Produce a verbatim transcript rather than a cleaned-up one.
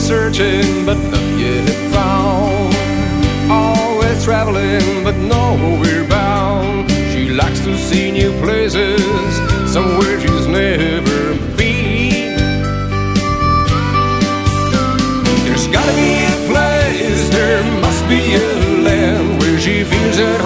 searching, but none yet found. Always traveling, but nowhere bound. She likes to see new places, somewhere she's never been. There's gotta be a place, there must be a land where she feels at